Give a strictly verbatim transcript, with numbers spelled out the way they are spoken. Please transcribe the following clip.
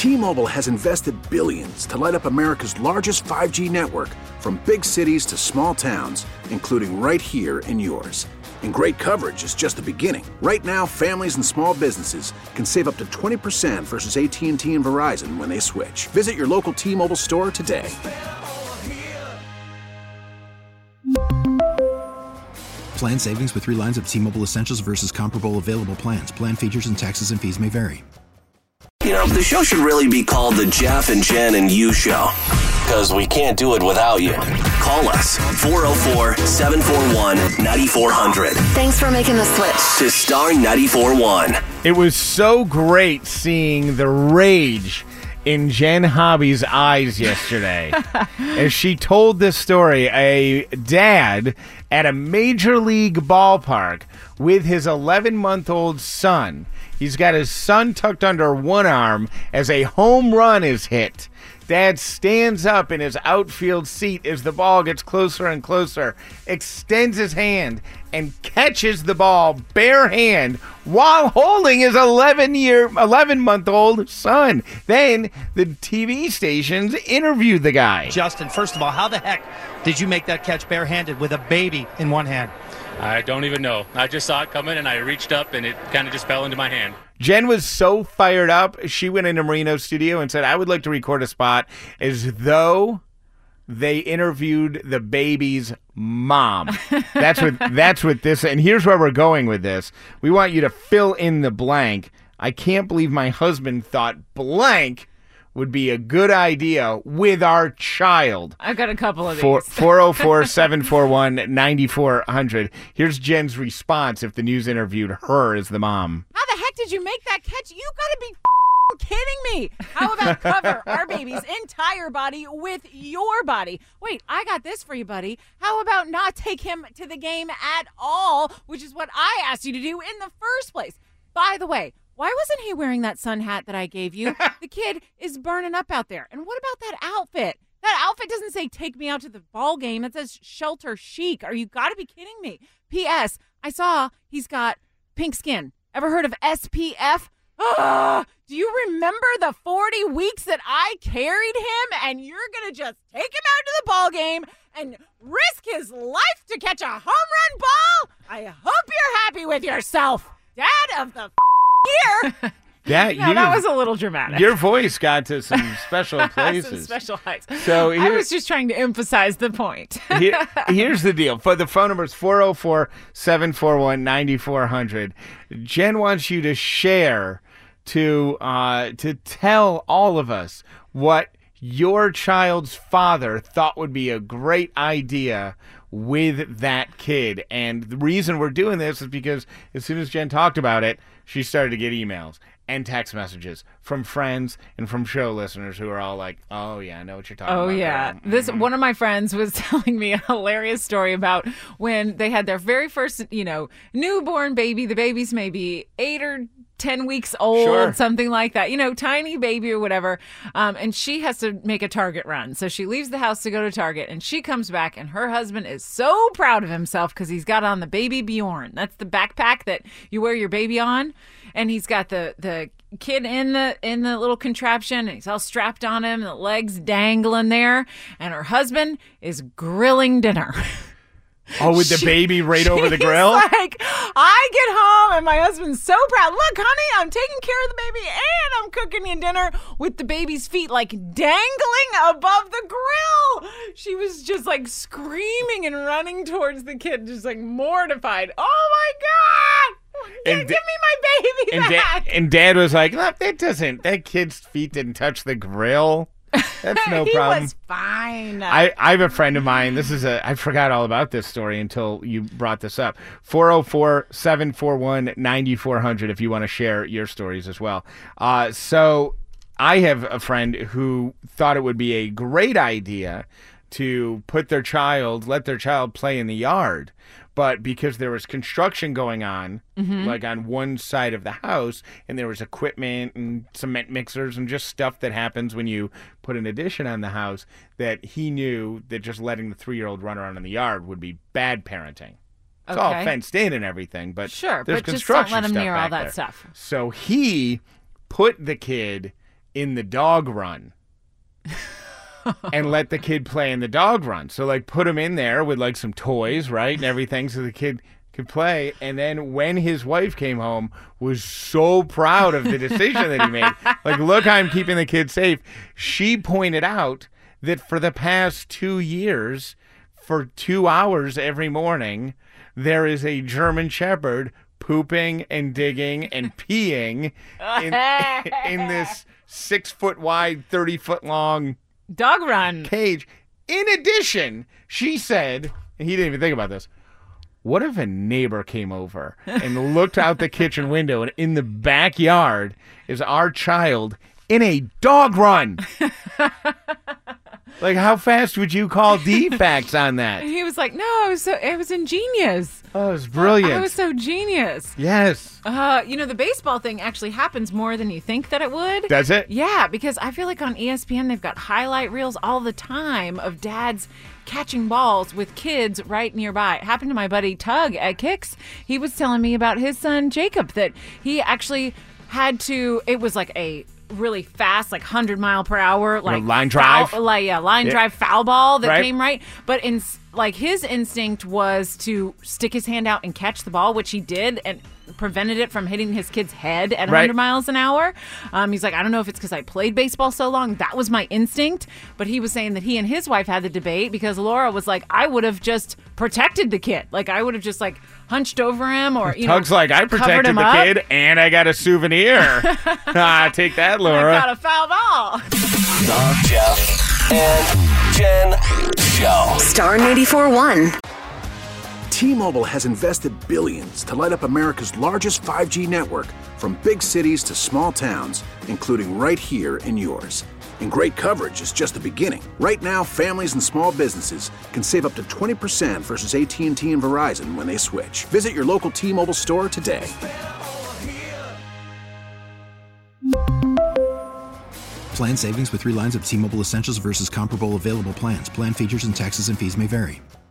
T-Mobile has invested billions to light up America's largest five G network, from big cities to small towns, including right here in yours. And great coverage is just the beginning. Right now, families and small businesses can save up to twenty percent versus A T and T and Verizon when they switch. Visit your local T-Mobile store today. Plan savings with three lines of T-Mobile Essentials versus comparable available plans. Plan features and taxes and fees may vary. You know, the show should really be called the Jeff and Jen and You Show, because we can't do it without you. Call us, four oh four, seven four one, nine four hundred. Thanks for making the switch To Star ninety-four point one. It was so great seeing the rage in Jen Hobby's eyes yesterday as she told this story. A dad at a major league ballpark with his eleven-month-old son. He's got his son tucked under one arm as a home run is hit. Dad stands up in his outfield seat as the ball gets closer and closer, extends his hand, and catches the ball bare hand while holding his eleven-year, eleven-month-old son. Then the T V stations interviewed the guy. Justin, first of all, how the heck did you make that catch barehanded with a baby in one hand? I don't even know. I just saw it coming, and I reached up, and it kind of just fell into my hand. Jen was so fired up, she went into Marino's studio and said, I would like to record a spot as though they interviewed the baby's mom. That's what that's what this, and here's where we're going with this. We want you to fill in the blank. I can't believe my husband thought blank would be a good idea with our child. I've got a couple of For, these. four oh four, seven four one, nine four hundred. Here's Jen's response if the news interviewed her as the mom. How the heck did you make that catch? You gotta be kidding me. How about cover our baby's entire body with your body? Wait, I got this for you, buddy. How about not take him to the game at all, which is what I asked you to do in the first place? By the way, why wasn't he wearing that sun hat that I gave you? The kid is burning up out there. And what about that outfit? That outfit doesn't say take me out to the ball game. It says shelter chic. Are you got to be kidding me? P S. I saw he's got pink skin. Ever heard of S P F? Ugh, do you remember the forty weeks that I carried him? And you're going to just take him out to the ball game and risk his life to catch a home run ball? I hope you're happy with yourself, Dad of the year. That, no, you, that was a little dramatic. Your voice got to some special places. Some special heights. So I was just trying to emphasize the point. here, here's the deal. For the phone number is four oh four, seven four one, nine four hundred. Jen wants you to share, to uh, to tell all of us what your child's father thought would be a great idea with that kid. And the reason we're doing this is because as soon as Jen talked about it, she started to get emails and text messages from friends and from show listeners who are all like, oh, yeah, I know what you're talking oh, about. Oh, yeah. Mm-hmm. This one of my friends was telling me a hilarious story about when they had their very first, you know, newborn baby. The baby's maybe eight or ten weeks old, sure. something like that, you know, tiny baby or whatever. Um, and she has to make a Target run. So she leaves the house to go to Target and she comes back and her husband is so proud of himself because he's got on the baby Bjorn. That's the backpack that you wear your baby on. And he's got the, the kid in the in the little contraption and he's all strapped on him, the legs dangling there. And her husband is grilling dinner. Oh, with the she, baby right over the grill? Like, I get home and my husband's so proud. Look, honey, I'm taking care of the baby and I'm cooking you dinner with the baby's feet like dangling above the grill. She was just like screaming and running towards the kid, just like mortified. Oh my God! Give, and give me my baby and back. Da- and Dad was like, look, that doesn't, that kid's feet didn't touch the grill. That's no he problem. He was fine. I, I have a friend of mine. This is a, I forgot all about this story until you brought this up. four oh four, seven four one, nine four hundred if you want to share your stories as well. Uh, so I have a friend who thought it would be a great idea to put their child, let their child play in the yard. But because there was construction going on, mm-hmm. like on one side of the house, and there was equipment and cement mixers and just stuff that happens when you put an addition on the house, that he knew that just letting the three-year-old run around in the yard would be bad parenting. It's okay. all fenced in and everything, but sure, there's but just construction don't let him stuff near all back that there. stuff. So he put the kid in the dog run. And let the kid play in the dog run. So, like, put him in there with, like, some toys, right, and everything so the kid could play. And then when his wife came home, was so proud of the decision that he made. Like, look, I'm keeping the kid safe. She pointed out that for the past two years, for two hours every morning, there is a German Shepherd pooping and digging and peeing in, in this six-foot-wide, thirty-foot-long dog run cage. In addition, she said, and he didn't even think about this, what if a neighbor came over and looked out the kitchen window and in the backyard is our child in a dog run? Like, how fast would you call D FACS on that? He was like, no, it was so it was ingenious. Oh, it was brilliant. I was so genius. Yes. Uh, you know, the baseball thing actually happens more than you think that it would. Does it? Yeah, because I feel like on E S P N they've got highlight reels all the time of dads catching balls with kids right nearby. It happened to my buddy Tug at Kicks. He was telling me about his son Jacob, that he actually had to, it was like a really fast, like one hundred mile per hour, like line drive, foul, like yeah, line yeah. drive foul ball that right. came right. But in like his instinct was to stick his hand out and catch the ball, which he did, and prevented it from hitting his kid's head at right. one hundred miles an hour. Um, he's like, I don't know if it's because I played baseball so long. That was my instinct. But he was saying that he and his wife had the debate because Laura was like, I would have just protected the kid. Like, I would have just like hunched over him, or you Tug's know, like, I protected the up. kid and I got a souvenir. Ah, take that, Laura. I got a foul ball. The Jeff and Jen Show. Star ninety-four point one. T-Mobile has invested billions to light up America's largest five G network, from big cities to small towns, including right here in yours. And great coverage is just the beginning. Right now, families and small businesses can save up to twenty percent versus A T and T and Verizon when they switch. Visit your local T-Mobile store today. Plan savings with three lines of T-Mobile Essentials versus comparable available plans. Plan features and taxes and fees may vary.